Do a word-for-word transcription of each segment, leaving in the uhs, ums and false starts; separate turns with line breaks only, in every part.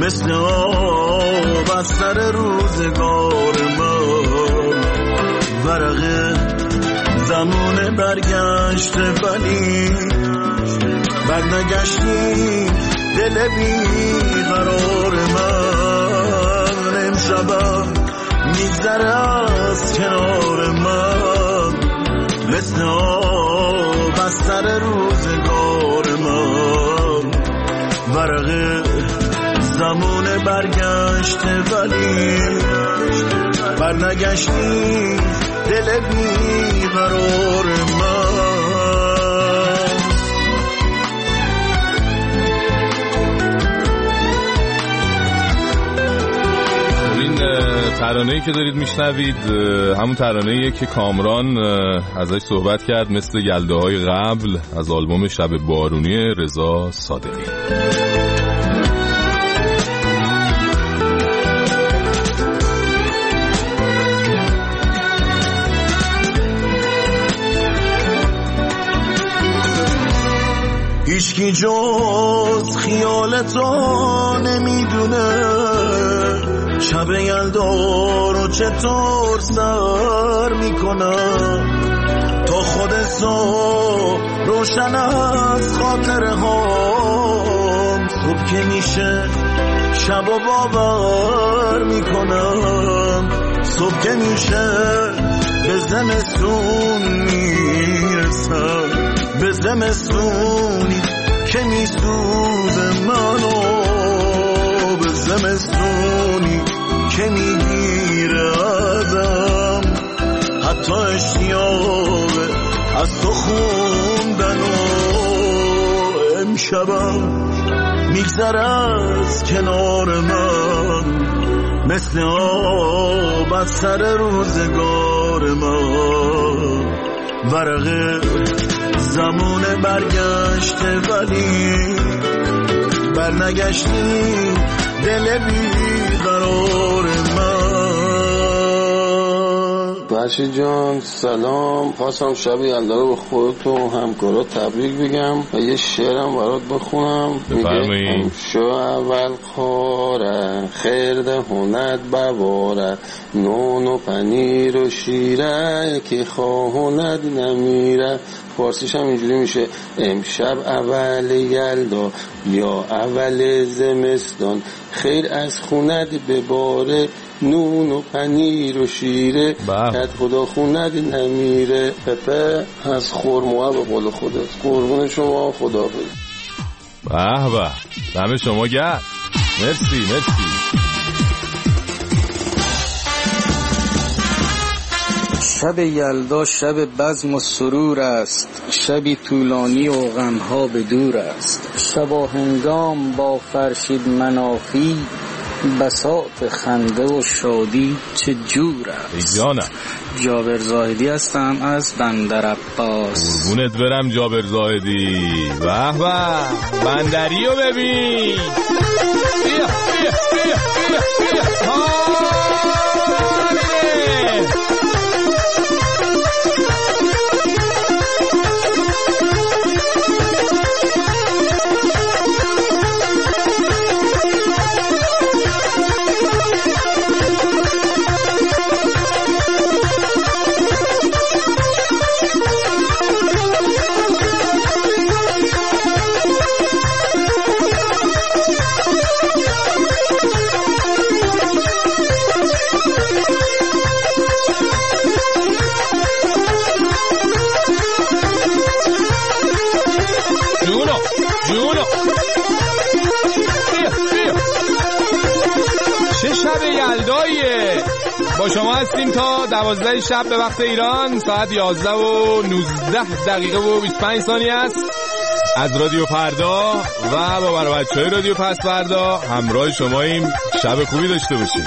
مثل آب از سر روزگار من. ورق زمان برگشت ولی برنگشتی دل بی قرار من. امشبم میگذره از کنار من مثل آب از سر روزگار من. ورق زمان برگشت ولی برنگشتی دل بی قرار من.
ترانه‌ای که دارید میشنوید همون ترانه‌ایه که کامران ازش صحبت کرد، مثل یلداهای قبل، از آلبوم شب بارونی رضا صادقی.
هیچکی جز خیال تو نمیدونه شب یلدا رو چطور سر میکنم. تا خود صبح روشن از خاطره هام. صبح که میشه شب و باور میکنم. صبح که میشه به زمستون میرسم، به زمستونی که میسوزه منو، به زمستونی که میگیره ازم حتی اشتیاق از تو خوندن. و امشبم میگذره از کنار من مثل آب از سر روزگار من. ورق زمان برگشته ولی برنگشتی دل بی قرار من.
فرشید جان سلام، خواستم شب یلدا رو به خودت و همکارات تبریک بگم و یه شعرم برات بخونم. میگه شو اول خواره خرده هند بباره، نون و پنیر و شیره که خواهند نمیره. فارسیش هم اینجوری میشه امشب اول یلدا یا اول زمستان، خیر از خوند بباره، نون و پنیر و شیره، کت خدا خوند نمیره. پپه از خورموه به قول خودت. قربون شما، خدا بید.
به به، دم شما گرد. مرسی مرسی.
شب یلدا شب بزم و سرور است، شبی طولانی و غمها به دور است. شب و هنگام با فرشید منافی، بساط خنده و شادی چه جور است.
جانم
جابر زاهدی هستم از بندر عباس.
قربونت برم جابر زاهدی. به به، بندری رو ببین. بیا بیا بیا بیا بیا. با شما هستیم تا دوازده شب به وقت ایران، ساعت یازده و نوزده دقیقه و بیست و پنج ثانیه است. از رادیو فردا و با برای بچه های رادیو پس فردا همراه شماییم. شب خوبی داشته باشیم.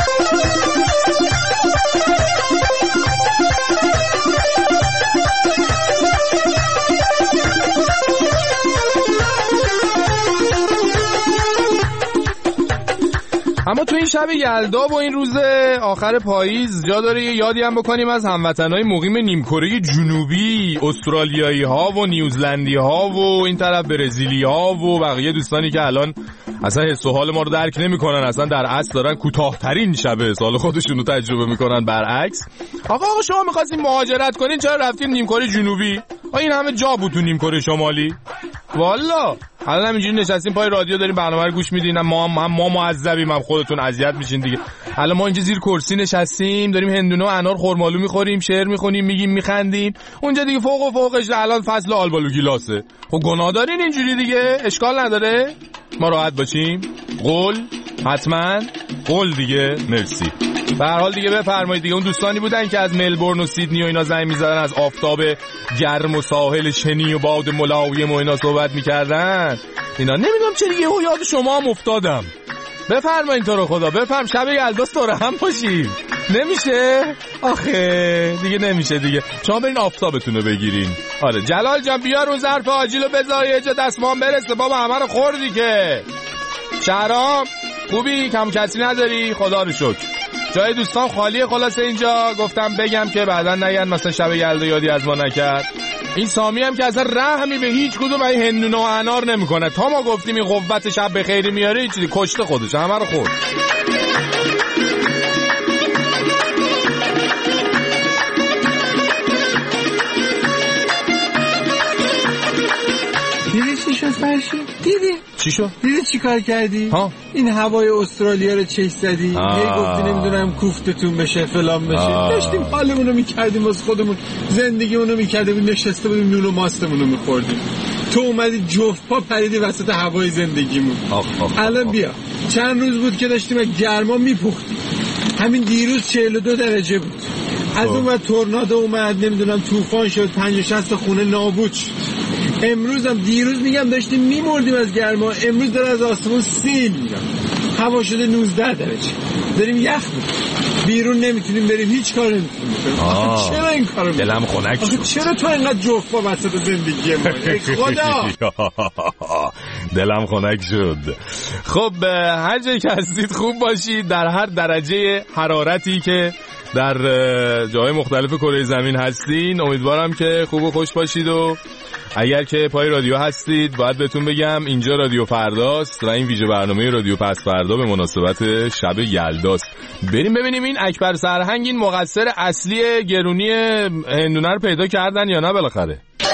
اما تو این شب یلدا و این روز آخر پاییز جا داره یه یادی هم بکنیم از هموطنای مقیم نیمکره جنوبی، استرالیایی ها و نیوزلندی ها و این طرف برزیلی ها و بقیه دوستانی که الان اصلا حس و حال ما رو درک نمیکنن، اصلا در اصل دارن کوتاه‌ترین شب سال خودشون رو تجربه میکنن برعکس. آقا آقا شما می‌خواستین مهاجرت کنین چرا رفتین نیمکره جنوبی؟ این همه جا بود تو نیمکره شمالی. والا الان همینجوری نشستیم پای رادیو داریم برنامه رو گوش میدین، ما هم ما معذبیم، هم خودتون اذیت میشین دیگه. الان ما اینجا زیر کرسی نشستیم داریم هندونه و انار خرمالو میخوریم، شعر میخونیم، میگیم میخندیم. اونجا دیگه فوق و فوقش الان فصل آلبالو گیلاسه. خب گناه دارین اینجوری دیگه؟ اشکال نداره ما راحت باشیم. قول حتما قول دیگه. مرسی. به هر حال دیگه بفرمایید دیگه. اون دوستانی بودن که از ملبورن و سیدنی و اینا زنگ می‌زدن، از آفتاب گرم و ساحل شنی و باد ملایم و اینا صحبت می‌کردن، اینا نمیدونم چه دیگه یاد شما هم افتادم. بفرمایید تو رو خدا بفرم شب یلدا دور هم باشیم. نمیشه آخه دیگه نمیشه دیگه. شما برین آفتابتون رو بگیرین. آره جلال جان بیار اون ظرف آجیلو بذار یه جا دستمون برسه بابا، همه رو خوردی که. شهرام خوبی؟ کم کسی نداری؟ خدا رو شکر. جای دوستان خالیه خلاصه اینجا. گفتم بگم که بعدا نگن مثلا شب یلدا یادی از ما نکرد. این سامی هم که اصلا رحمی به هیچ کدوم این هندونه و انار نمیکنه. تا ما گفتیم این قوت شب بخیری میاره چیزی کشته خودش همه رو خورد.
دیدی چی شد فرشی؟ دیدی؟
چی شد؟
دیدی چی کار کردی؟
ها؟
این هوای استرالیا رو چش زدی. یه گفتی نمیدونم کوفتتون بشه فلان بشه. داشتیم حالمونو میکردیم واسه خودمون، زندگیمونو میکردیم، نشسته بودیم نون و ماستمونو میخوردیم. تو اومدی جفت پا پریدی وسط هوای زندگیمون. الان بیا چند روز بود که داشتیم از گرما میپختیم. همین دیروز چهل و دو درجه بود. از اون وقت تورنادو اومد، نمیدونم طوفان شد، پنجاه شصت خونه نابود شد. امروز هم دیروز میگم داشتیم میمردیم از گرما، امروز داره از آسمون سیل میاد، هوا شده نوزده درجه، داریم یخ میکنیم، بیرون نمیتونیم بریم، هیچ کار نمیتونیم بکنیم. چرا این کارو میکنیم؟
دلم خنک شد.
چرا تو اینقدر جفت با وسط زندگی ما؟ خدا
دلم خنک شد. خب هر جایی که هستید خوب باشید، در هر درجه حرارتی که در جای مختلف کره زمین هستین. امیدوارم که خوب و خوش باشید و اگر که پای رادیو هستید باید بهتون بگم اینجا رادیو فرداست و این ویژه برنامه رادیو پس فردا به مناسبت شب یلداست. بریم ببینیم این اکبر سرهنگ این مقصر اصلی گرونی هندونه رو پیدا کردن یا نه بالاخره.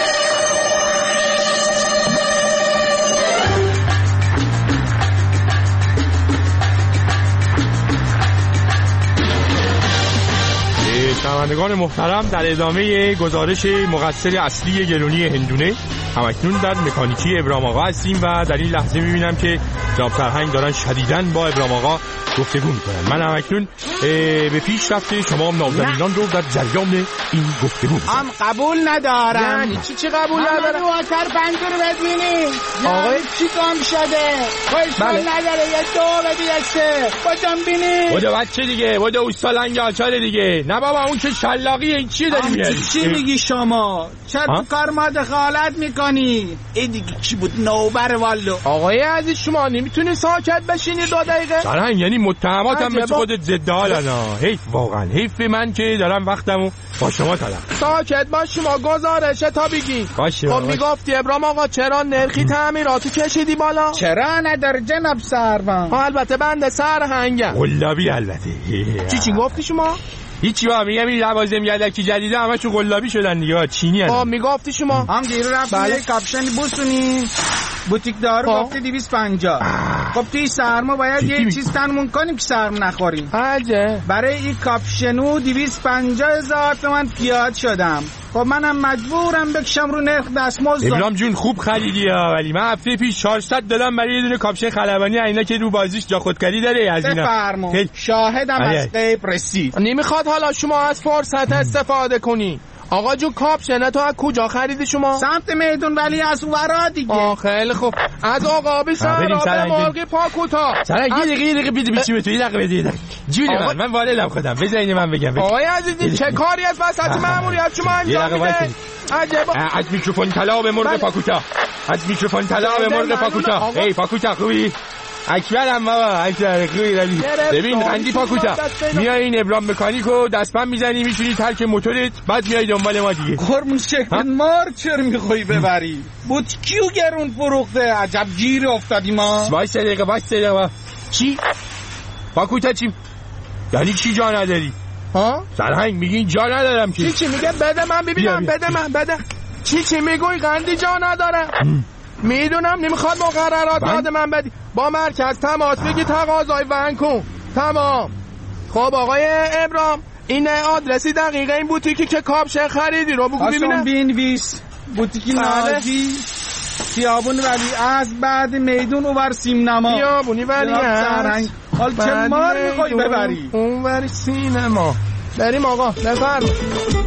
شنوندگان محترم، در ادامه گزارش مقصر اصلی گرونی هندونه همکنون در مکانیکی ابراهیم آقا هستیم و در این لحظه میبینم که جناب سرهنگ دارن شدیداً با ابراهیم آقا گفتگو میکنن. من همکنون به پیش رفته شما نازنینان رو در جریان این گفتگو میکنم.
هم قبول ندارم.
یعنی چی چی قبول ندارم؟
همه رو آتر پنجور بدینی آقای چی کام شده؟ خوشحال نداره یه دو بدی یه سه باشم بینی
بوده بچه دیگه، بوده اوستالنگ آچار دیگه. نه بابا اون که شلاقیه. این چی داری میاری؟
چی میگی شما؟ چرا تو کار ما دخالت میکنی؟ این دیگه چی بود؟ نوبر والو.
آقای عزیز شما نمیتونی ساکت بشینی دو دقیقه؟ سرهنگ یعنی متهماتم مثل خودت ضد حالنا. حیف واقعا حیف به من که دارم وقتمو با شما تلف.
ساکت باش شما گزارشه تا بگی.
باشه.
خب میگفتی ابراهیم آقا چرا نرخی تعمیراتو کشیدی بالا؟ چرا نداره جناب سروان؟
البته بنده سرهنگم. قلابی البته.
چی چی گفتی شما؟
هیچی با میگم این لوازم یدکی جدیده همه چون قلابی شدن دیگه، چینی هستن.
آه میگفتی شما هم دیرو رفتی بله. کاپشنی بوسونی بوتیک دارو گفتی دویست و پنجاه. خب توی سرما باید یه چیز تنمون کنیم که سرم نخوریم.
حاجه
برای این کاپشنو دویست و پنجاه هزار تومن پیاد شدم. خب منم مجبورم بکشم رو نرخ دستمزد.
ابراهیم جون خوب خریدی ها، ولی من هفته پیش چهارصد دادم برای یه دونه کاپشن خلبانی اینا که رو بازیش جا خودکاری داره از اینا.
بفرما شاهدم از غیب رسید.
نمیخواد حالا شما از فرصت استفاده کنی. آقا جو کاپشن تو از کجا خریدی شما؟
سمت میدون ولی از ورا دیگه.
آه خیلی خوب. از آقا بی سرابه مرغ پاکوتا. سرنگ یه دقیقه یه دقیقه بیدی بیچی به تو یه دقیقه بیدی جوری من من والدم خودم بذارین من بگم.
آقای عزیزی چه کاری از وسط ماموریت شما انجام میده؟
عجب. از میکروفون طلا به مرغ پاکوتا. از میکروفون طلا به مرغ پاکوتا. ای پاکوتا خوبی؟ اکبرم بابا اکبر خوبی روی. ببین قندی پاکوتا میای این ابرام مکانیکو دستپن میزنی میشونی ترک موتورت بعد میای دنبال ما دیگه.
قرمون شکل مار چرا میخوای ببری؟ بود کیو گرون فروخته؟ عجب گیر افتادی ما.
باش سه دقیقه باش سه دقیقه. چی؟ پاکوتا چی؟ یعنی چی جا نداری؟
ها؟
سرهنگ میگین جا ندارم
چی چی میگه؟ بده من ببینم. بده من بده. چی چی میگوی؟ قندی جا نداره. میدونم نمیخواد مقررات یاد من بدی. با مرکز تماس بگی تقاضای ون کن. تمام. خب آقای ابرام این آدرسی دقیقه این بوتیکی که کاپشن خریدی رو بگو ببینم.
بنویس بوتیکی ناجی خیابون ولی از بعد میدون اونور سینما.
خیابونی ولی
از حال چه مار میخوای ببری؟
اونور سینما. بریم آقا بفرمایید.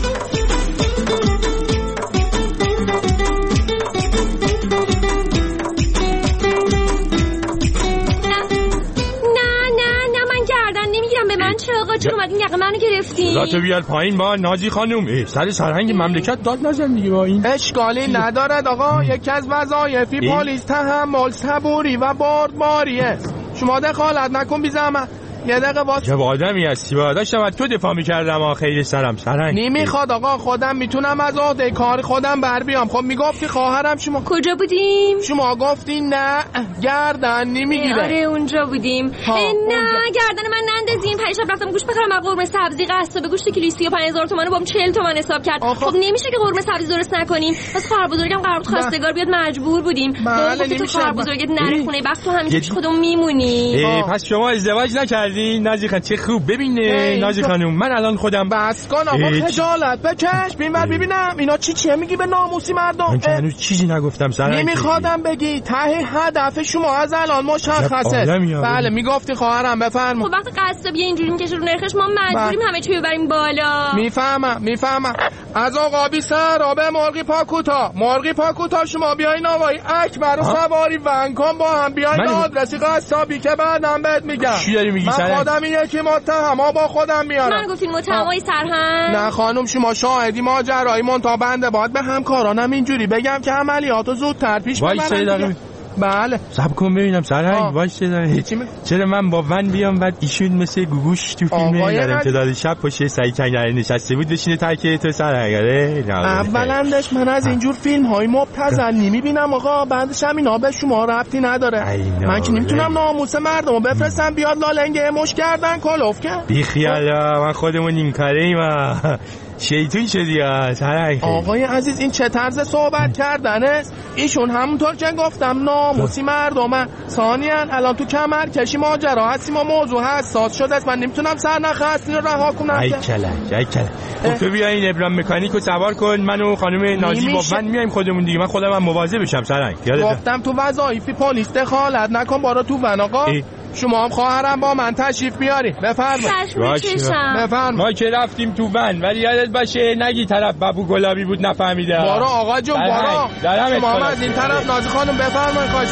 چرا اومدین یقه منو گرفتین؟
راتو بیار پایین با ناجی خانوم. سر سرهنگ مملکت داد نزن دیگه با این.
اشکالی ندارد آقا. یکی از وظایفی پلیس تحمل صبوری و بردباریه. شما دخالت نکن بی زحمت. یه دقیقه واسه
چه آدمی هستی؟ با داشتم تو دفاع می‌کردم آخه سرم سرنگ.
نمیخواد آقا خودم میتونم از عهده کار خودم بر بیام. خب میگفتی خواهرم شما
کجا بودیم؟
شما گفتین نه گردن نمیگیره.
آره اونجا بودیم. نه اونجا. گردن من نندازیم. پریشب رفتم گوشت بخرم از قرمه سبزی قصه به گوشت کیلو سی و پنج هزار تومانه بام چهل تومن حساب کرد.
آخه.
خب نمیشه که قرمه سبزی درست نکنیم. پس خواهر بزرگم قرار بود خواستگار بیاد مجبور بودیم.
بله
تو خواهر بزرگت نره خونه وقت تو همیشه پیش خودمون میمونی.
پس شما ازدواج نکردین نازی خان؟ چه خوب. ببینه نازی خانم من الان خودم
بس کن آقا خجالت بکش. ببین ببینم اینا چی چیه میگی به ناموسی مردم؟
من که هنوز چیزی نگفتم سرنگ.
نمیخوادم بگی ته هدف شما از الان مشخصه. بله میگفتی خواهرم بفرما.
خب وقتی قصابیه اینجوری میکشه رو نرخش ما مجبوریم همه چی ببریم بالا.
میفهمم میفهمم. از آقا بی سرابه مرغی پاکوتا مرغی پاکوتا شما بیاین آقای اکبر و سواری ون کن با هم بیاین آدرسی قصابی که بعدم بهت میگم.
چی داری میگی سرنگ؟
من خودم یکی متهم با خودم میارم.
من گفتین متهمای سرهنگ؟
نه خانم شما شاهدی ماجرای منتها بنده باید به همکارانم اینجوری بگم که عملیاتو زودتر پیش ببرن. بله
صبر کن ببینم سرهنگ وایس داره. چرا من با ون بیام بعد ایشون مثل گوگوش تو فیلم در امتداد شب پشت سعید کنگره نشسته بود بشینه ترکه تو سرهنگره؟
اولندش من از اینجور فیلم های مبتذل نمیبینم آقا. بعدش هم اینا به شما ربطی نداره. من که نمیتونم ناموس مردمو بفرستم بیاد لالنگه مش کردن کلوف کرد.
بی خیالا من خودمون این کاره ایم. شیطون شدی ها سرنگ.
آقای عزیز این چه طرز صحبت کردن است؟ ایشون همونطور که گفتم ناموسی مردمه. ثانیاً الان تو کمر کشی ماجرا هستیم و موضوع حساس شده است. من نمیتونم سرنخ هستین رو رها کنم.
ای کلک ای کلک. خب تو بیا این ابرام مکانیکو سوار کن. من و خانم نازی با ون میایم خودمون دیگه. من خودم هم مواظب بشم سرنگ.
گفتم تو وظایفی پلیس دخالت نکن بارا تو ون آقا. شما هم خواهرم با من تشریف بیاری.
بفرمایید.
بفرمایید.
ما که رفتیم تو ون ولی یادت باشه نگی طرف بابو گلابی بود نفهمیده.
بارا آقا جون بارا. شما هم از این طرف نازی خانم بفرمایید. خواهش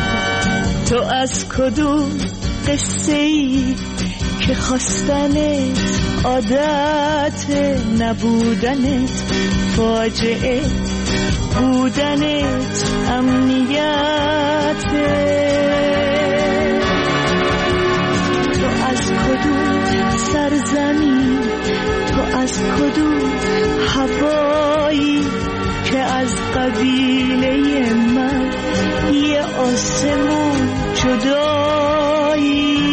تو از کدوم قصه ای که خواستنت عادت نبودنت فاجعه بودنت امنیت از کدوم سرزمین تو از کدوم هوایی که از قبیله من یه آسمون جدایی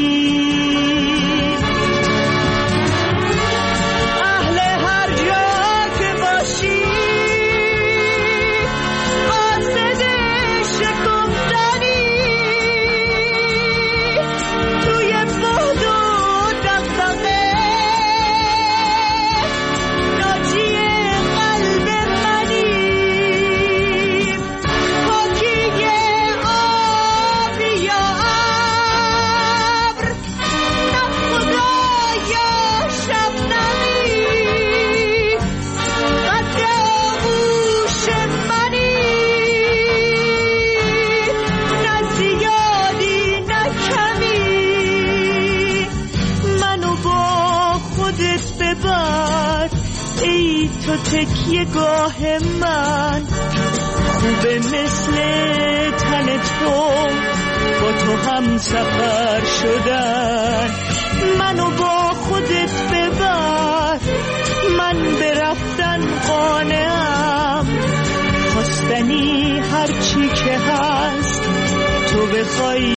اهل هر جا که باشی قاصد شکفتنی توی باد تو تکیه گاه من خوبه مثل تن تو با تو هم هم سفر شدن. منو با خودت ببر، من به رفتن قانعم. خواستنی هرچی که هست تو بخوای